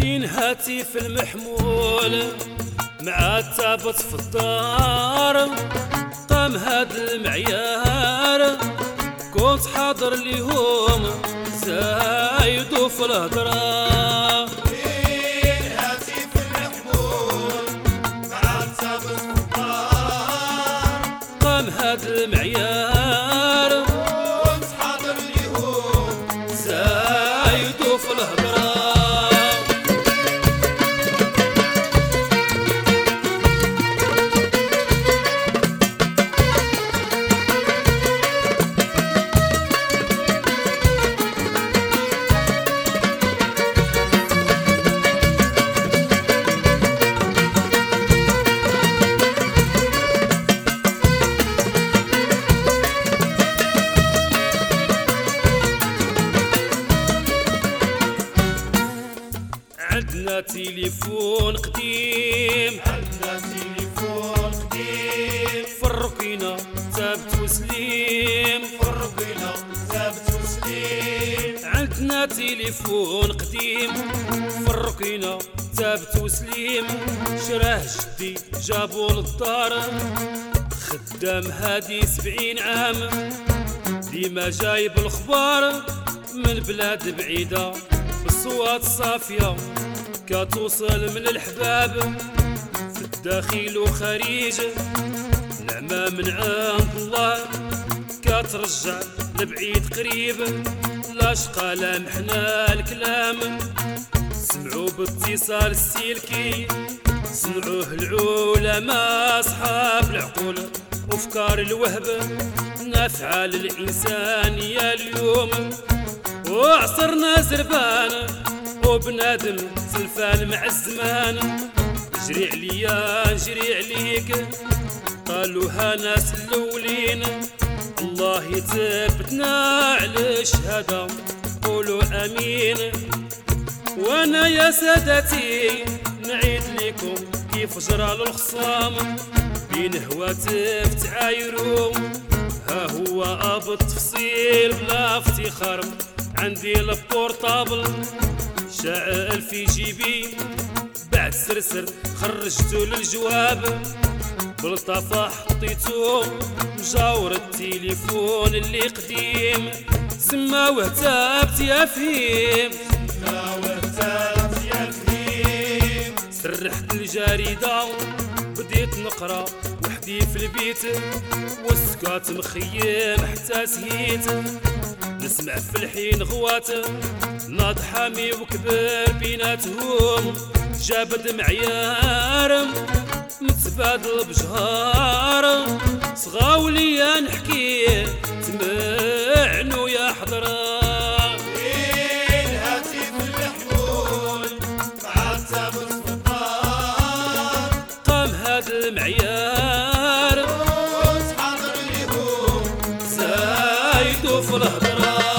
بين هاتف المحمول مع التابط في الدار، قام هاد المعيار كنت حاضر ليهم زايدوا في الهضره. بين هاتف المحمول مع التابط في الدار، قام هاد المعيار كنت حاضر ليهم زايدوا في الهضره. عندنا تليفون قديم، عندنا تليفون قديم، فرقينا ثابت وسليم، فرقنا ثابت وسليم. عندنا تليفون قديم فرقينا ثابت وسليم، شراه جدي جابو للدار، خدام هادي 70 عام، ديما جايب الخبار من بلاد بعيدة بالصوات صافية كتوصل من الحباب في الداخل وخارج، نعمة من عند الله كترجع لبعيد قريب، لا شقا لمحنا الكلام سمعوا باتصال السلكي، سمعوه العلماء أصحاب العقول وفكار الوهب نافعة للإنسانية اليوم، وعصرنا زربان وبنادم سلفان مع الزمان، جري عليا نجري عليك قالوها ناس الاولين، الله يثبتنا على الشهاده قولوا امين. وانا يا سادتي نعيد لكم كيف جرى للخصام بين هواتف تعايروا، ها هو ابو التفصيل بلا افتخار، عندي البورطابل شاعل في جيبي بعد سرسر خرجتو للجواب، بلطافة حطيتو مجاور التليفون اللي قديم، سماوه تابت يا فهيم، سماوه تابت يا فهيم. سرحت الجريدة بديت نقرا وحدي في البيت، والسكات مخيم حتى سهيت، نسمع في الحين غوات ناض حامي وكبر بيناتهم، جابد معيار متبادل بجهار، صغاولي نحكي تمعنو يا حضره. بين هاتف المحمول مع التابط في الدار، قام هاد المعيار كنت حاضر ليهم زايدوا في الهضره.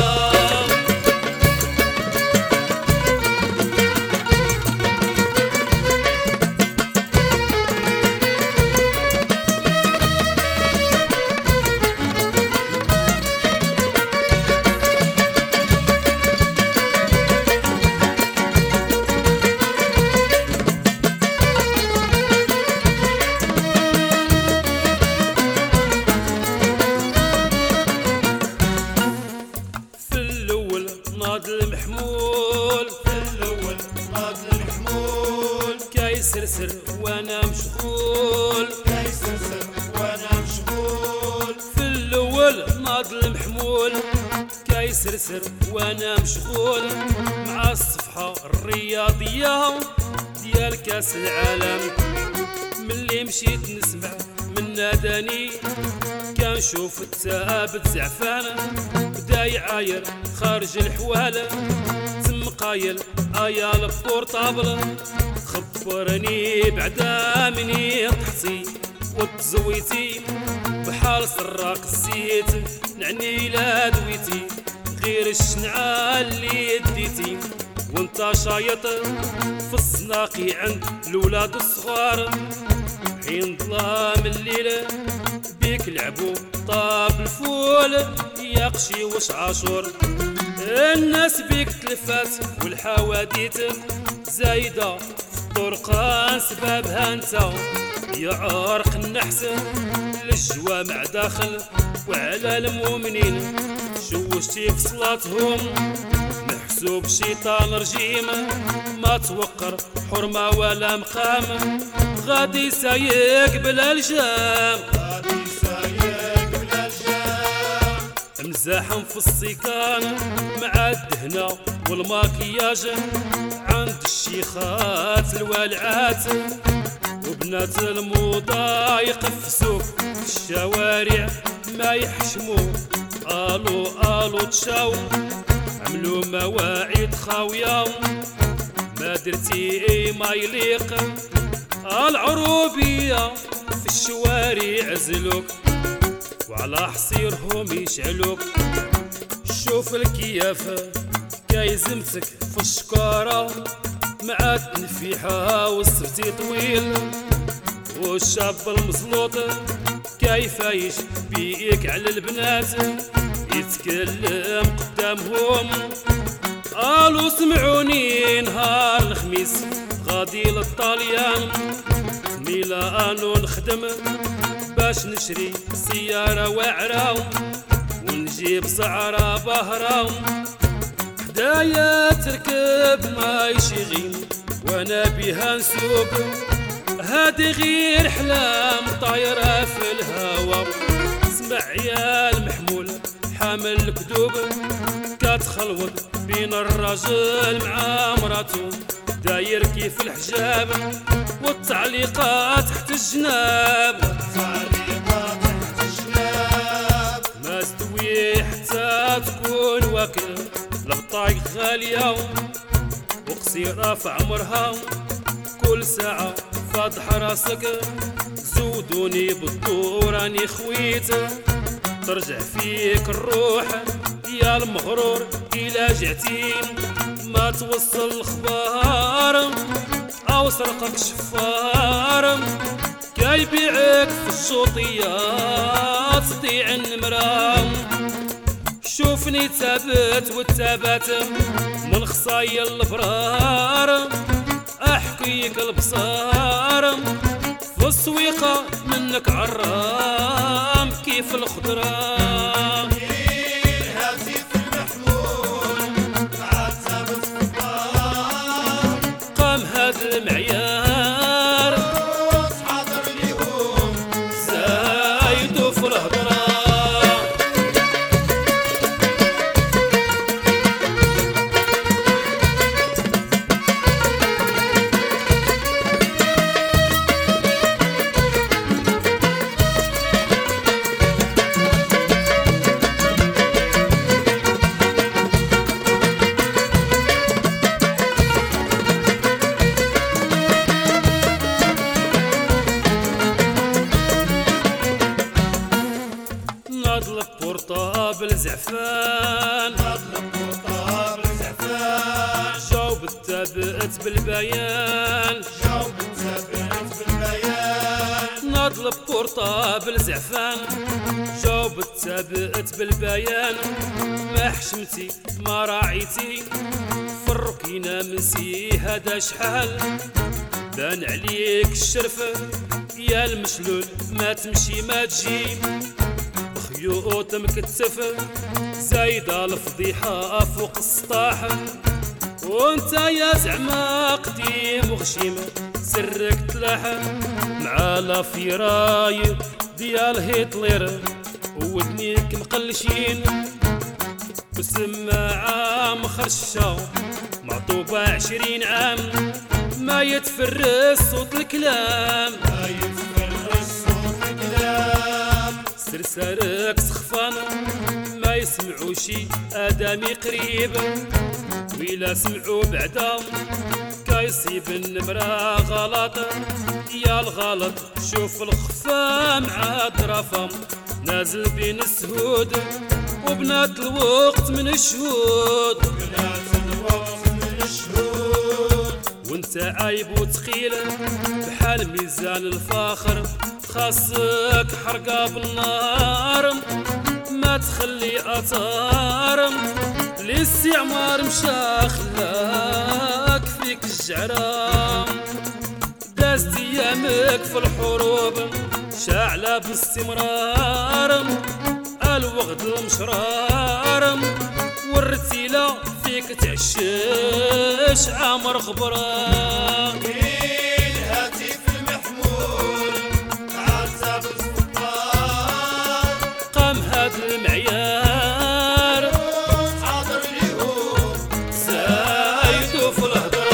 ناض المحمول في الأول ناض المحمول، كيسرسر وانا مشغول، كيسرسر وانا مشغول. في الاول ناض المحمول كيسرسر وانا مشغول، مع الصفحة الرياضية ديال كاس العالم، ملي مشيت نسمع من ناداني كنشوف التابت زعفان بدا يعاير خارج الحوال، تم قايل ايا البورطابل خبرني بعدا مني طحتي وتزويتي بحال سراق الزيت، نعني لا دويتي غير الشنعة اللي ديتي، وانت شايط في الزناقي عند الولاد الصغار، حين ظلام الليل بيك لعبوا طاب الفول يا قشي وش عاشور، الناس بيك تلفات والحواديت زايدة طرقان سبابها انت يعرق النحس للجوامع داخل وعلى المؤمنين شوشتي في صلاتهم محسوب شيطان رجيم ما توقر حرمة ولا مقام غادي سايق بلا الجام مزاحم في السيكان مع الدهنة والماكياج عند الشيخات الوالعات وبنات الموضة يقفسوا في الشوارع ما يحشموا الو الو تشاو عملوا مواعيد خاوية ما درتي ما يليق العروبية في الشوارع عزلوك وعلى حصيرهم يشعلوك شوف الكيافة كايزمتك في الشكارة مع التنفيحة والسبتي طويل والشاب المزلوط كيفايش بيك على البنات يتكلم قدامهم قالوا سمعوني نهار الخميس غادي للطاليان ميلانو نخدم باش نشري سيارة واعرة ونجيب سعرة بهرة حدايا تركب ما يشغيم وانا بيها نسوق هادي غير حلام طايرة في الهوا سمع يا المحمول حامل الكذوب كتخلوط بين الرجل مع مراته داير كيف الحجاب والتعليقات تحت الجناب ما استوي حتى تكون واكل البطايق غالية وقصيرة في عمرها كل ساعة فاضح راسك زودوني بالدور راني خويت ترجع فيك الروح يا المغرور إلا جعتي ما توصل الخبار أو سرقك شفار كيبيعك في الشوطيات تضيع النمرة شوفني تابت والتابات من خصايا البرار احكيك البصار في السويقة منك عرام كيف الخضرة قام هاد المعيار حاضر اليوم زايدو في الهضرة نطلب بورطابل زعفان نطلب بورطابل زعفان جاوب التابت بالبيان جاوب التابعت بالبيان نطلب بورطابل زعفان جاوب التابت بالبيان ما حشمتي ما راعيتي فركينا منسي هذا شحال بان عليك الشرف يا المشلول ما تمشي ما تجي خيوط مكتف زايدة الفضيحة فوق السطاح وانت يا زعما قديم وغشيم سرك تلاح مع لافيراي ديال هتلر ودنيك مقلشين وسماعة مخرشة معطوبة 20 عام ما يتفرس صوت الكلام ما يتفرس صوت الكلام سرسارك سخفان ما يسمعوا شي آدمي قريب وإلا سمعوا بعدا كيصيب النمرة غلط يا الغلط شوف الخفا مع الدرافة نازل بين السهود وبنات الوقت من الشهود بنات الوقت من الشهود وانت عايب وثقيل بحال ميزان الفاخر خاصك حرقة بالنار ما تخلي اثار الاستعمار مشى خلاك فيك الجعرة، دازت ايامك في الحروب شاعلة باستمرار، الوغد المشرار والرتيلة فيك تعشش عامر غبران. الهاتف المحمول عذاب السلطان، قام هاد المعيار حاضر ليهم زايدو في الهضرة.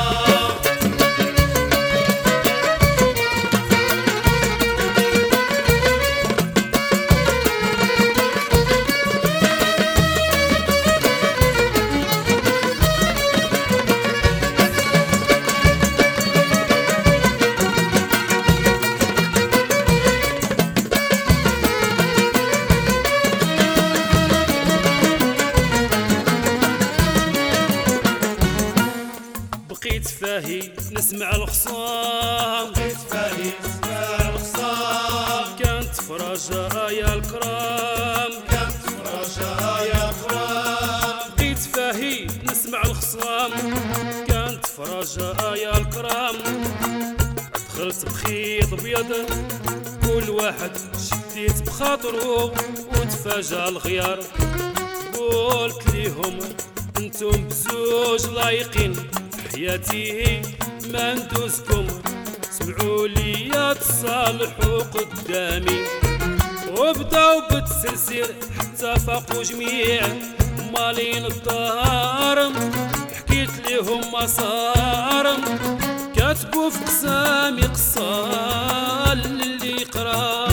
بقيت فاهي نسمع الخصام، بقيت فاهي نسمع الخصام، كانت في رجايا الكرام، كانت في رجايا كرام. بقيت فاهي نسمع الخصام، كانت في رجايا الكرام. دخلت بخيط بيض كل واحد شديت بخاطرو وتفاجأ الغيار، قلت ليهم انتم بزوج لايقين حياتي ما ندوزكم، سمعوا لي تصالحوا قدامي. وبداو بالتسلسل حتى فاقوا جميع مالين الدار، حكيت ليهم ما صار، كاتبوا في قسامي قصة للي يقرا،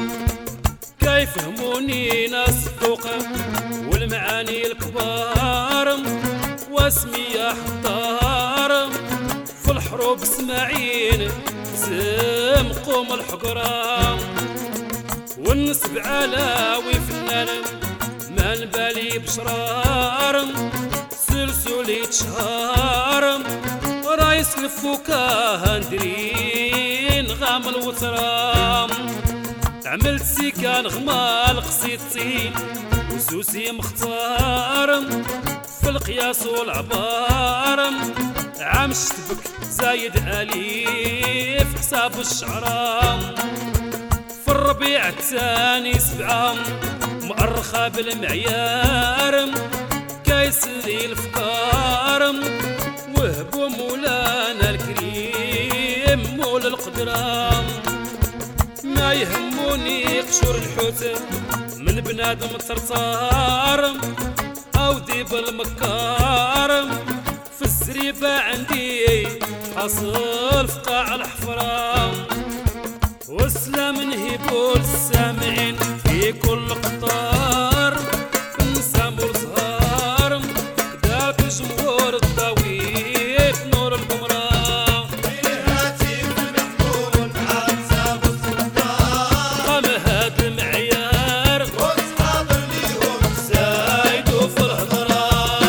كيفهموني ناس الذوق والمعاني الكبار، واسمي يا حطار في الحروب اسماعيل زمقوم الحقرة، والنسب علاوي فنان ما نبالي بشرار، سلسلي تشهار رايس الفكاهة ندرين غام الوترام. عملت سيكان غمال قصيدتي وسوسي مختار، في القياس والعبار عام شتبك زايد أليف حساب الشعرام. في الربيع الثاني 7 مؤرخة بالمعيار، كايس لي الفكار وهبوا مولانا الكريم مول القدرام. ما يهموني قشور الحوت من بنادم ترطار، أو ديب المكار في الزريبة عندي حصل في قاع الحفرة. والسلام نهيبو للسامعين في كل قطار، نسام والزهار كدا بجمهور الضويف نور القمرة. الهاتف المحمول عذاب السلطان، قام هاد المعيار وصحابر ليهم زايدو في الهضرة.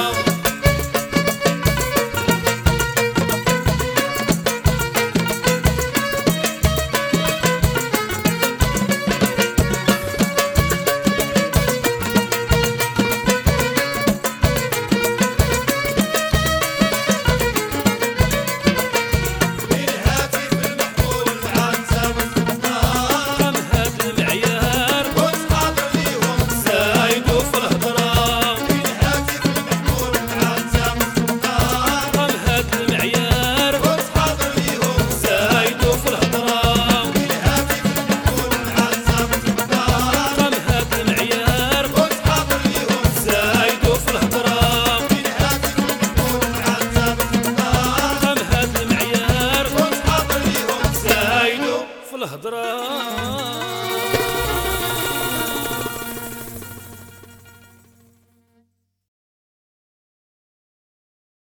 الهاتف المحمول عذاب السلطان، قام هاد المعيار وصحابر ليهم زايدو في الهضرة. الهاتف المحمول عذاب السلطان، قام هاد المعيار وصحابر ليهم زايدو في الهضرة. الهاتف المحمول عذاب السلطان، قام هاد المعيار وصحابر ليهم زايدو في الهضرة. الهاتف المحمول عذاب السلطان، قام هاد المعيار وصحابر ليهم زايدو في الهضرة.